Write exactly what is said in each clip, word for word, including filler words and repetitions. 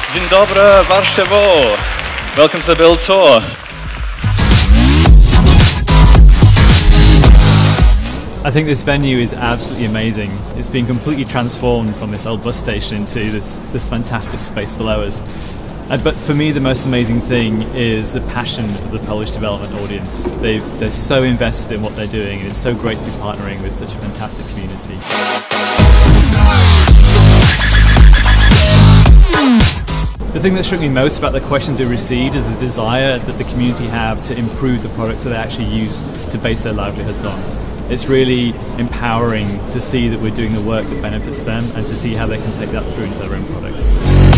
Dzień dobry, Warszawa. Welcome to the Build Tour. I think this venue is absolutely amazing. It's been completely transformed from this old bus station into this, this fantastic space below us. Uh, but for me, the most amazing thing is the passion of the Polish development audience. They've, they're so invested in what they're doing, and it's so great to be partnering with such a fantastic community. The thing that struck me most about the questions we received is the desire that the community have to improve the products that they actually use to base their livelihoods on. It's really empowering to see that we're doing the work that benefits them and to see how they can take that through into their own products.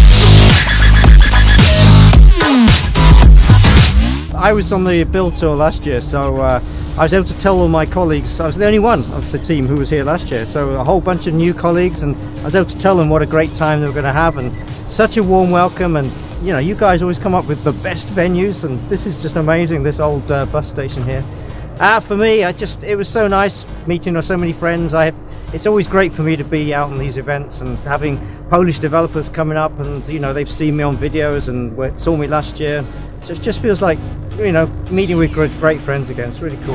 I was on the Build Tour last year, so uh, I was able to tell all my colleagues, I was the only one of the team who was here last year, so a whole bunch of new colleagues, and I was able to tell them what a great time they were going to have, and such a warm welcome. And you know, you guys always come up with the best venues, and this is just amazing, this old uh, bus station here. Uh, for me, I just it was so nice meeting so many friends. I it's always great for me to be out on these events and having Polish developers coming up, and you know, they've seen me on videos and saw me last year, so it just feels like, you know, meeting with great, great friends again. It's really cool.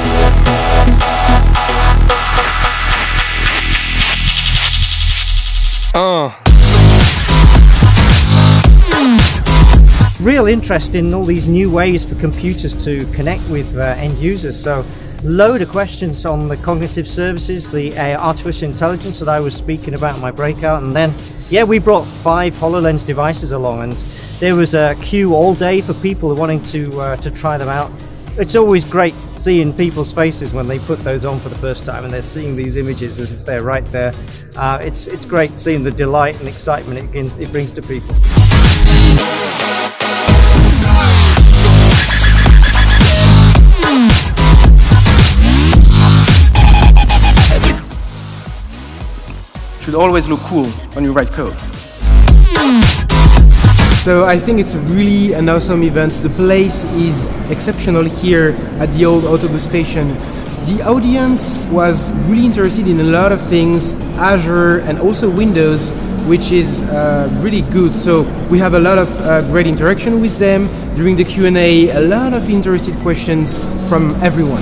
Oh. Real interest in all these new ways for computers to connect with uh, end users. So, load of questions on the cognitive services, the uh, artificial intelligence that I was speaking about in my breakout, and then, yeah, we brought five HoloLens devices along, and there was a queue all day for people wanting to uh, to try them out. It's always great seeing people's faces when they put those on for the first time and they're seeing these images as if they're right there. Uh, it's it's great seeing the delight and excitement it, can, it brings to people. Should always look cool when you write code. So I think it's really an awesome event. The place is exceptional here at the old autobus station. The audience was really interested in a lot of things, Azure and also Windows, which is uh, really good. So we have a lot of uh, great interaction with them during the Q and A, a lot of interested questions from everyone.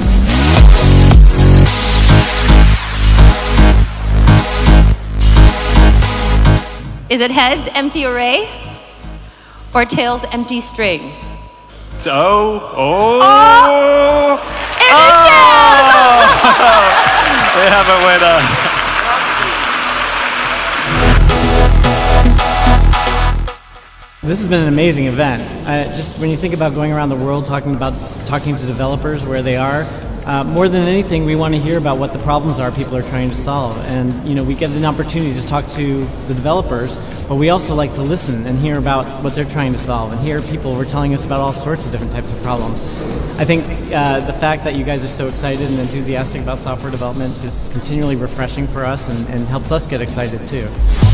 Is it heads, empty array? Or tails, empty string? Oh, oh, oh! It oh! is tails! We have a winner. This has been an amazing event. Uh, just when you think about going around the world talking about talking to developers where they are, Uh, more than anything, we want to hear about what the problems are people are trying to solve. And, you know, we get an opportunity to talk to the developers, but we also like to listen and hear about what they're trying to solve, and hear people who are telling us about all sorts of different types of problems. I think uh, the fact that you guys are so excited and enthusiastic about software development is continually refreshing for us, and, and helps us get excited too.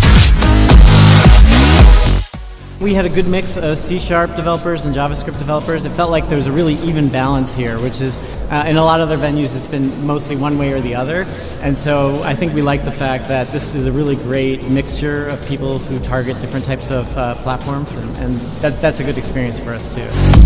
We had a good mix of C sharp developers and JavaScript developers. It felt like there was a really even balance here, which is, uh, in a lot of other venues, it's been mostly one way or the other. And so I think we like the fact that this is a really great mixture of people who target different types of uh, platforms, and, and that, that's a good experience for us too.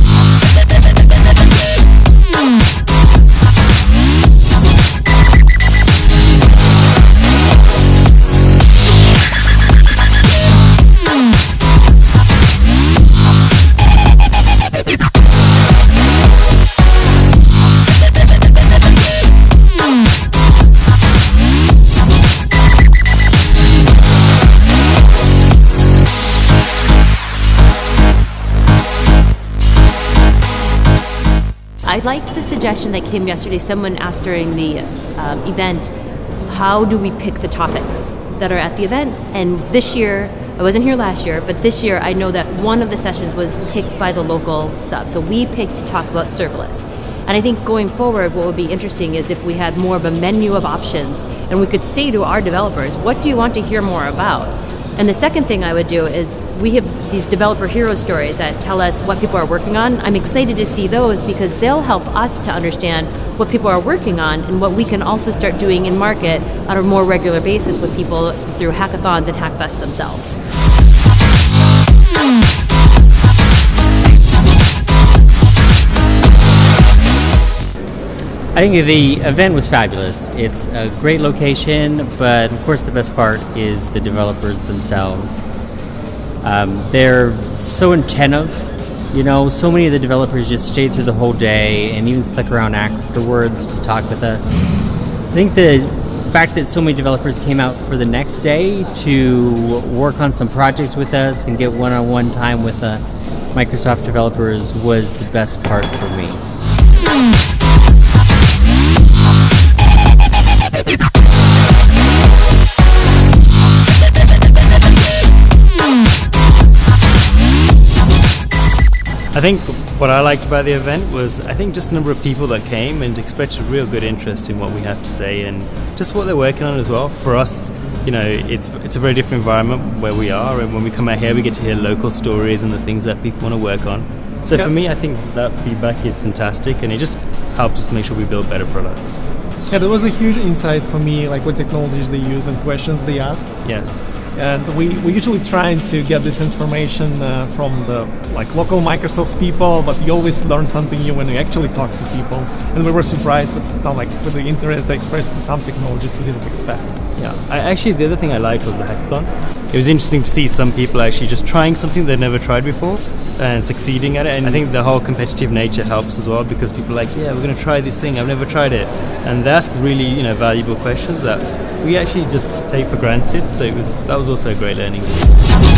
I liked the suggestion that came yesterday. Someone asked during the um, event, how do we pick the topics that are at the event? And this year, I wasn't here last year, but this year I know that one of the sessions was picked by the local sub. So we picked to talk about serverless. And I think going forward, what would be interesting is if we had more of a menu of options and we could say to our developers, what do you want to hear more about? And the second thing I would do is, we have these developer hero stories that tell us what people are working on. I'm excited to see those because they'll help us to understand what people are working on and what we can also start doing in market on a more regular basis with people through hackathons and hackfests themselves. I think the event was fabulous. It's a great location, but of course the best part is the developers themselves. Um, they're so attentive, you know, so many of the developers just stayed through the whole day and even stuck around afterwards to talk with us. I think the fact that so many developers came out for the next day to work on some projects with us and get one-on-one time with uh, Microsoft developers was the best part for me. I think what I liked about the event was I think just the number of people that came and expressed a real good interest in what we have to say and just what they're working on as well. For us, you know, it's it's a very different environment where we are, and when we come out here we get to hear local stories and the things that people want to work on. So yeah. for me, I think that feedback is fantastic, and it just helps us make sure we build better products. Yeah, that was a huge insight for me, like what technologies they use and questions they asked. Yes. And we, we usually try to get this information uh, from the like local Microsoft people, but you always learn something new when you actually talk to people. And we were surprised, but it's not like with the interest they expressed to some technologies we didn't expect. Yeah, I, actually the other thing I liked was the hackathon. It was interesting to see some people actually just trying something they'd never tried before and succeeding at it. And I think the whole competitive nature helps as well, because people are like, yeah, we're going to try this thing, I've never tried it. And they ask really, you know, valuable questions that we actually just take for granted. So it was that was also a great learning.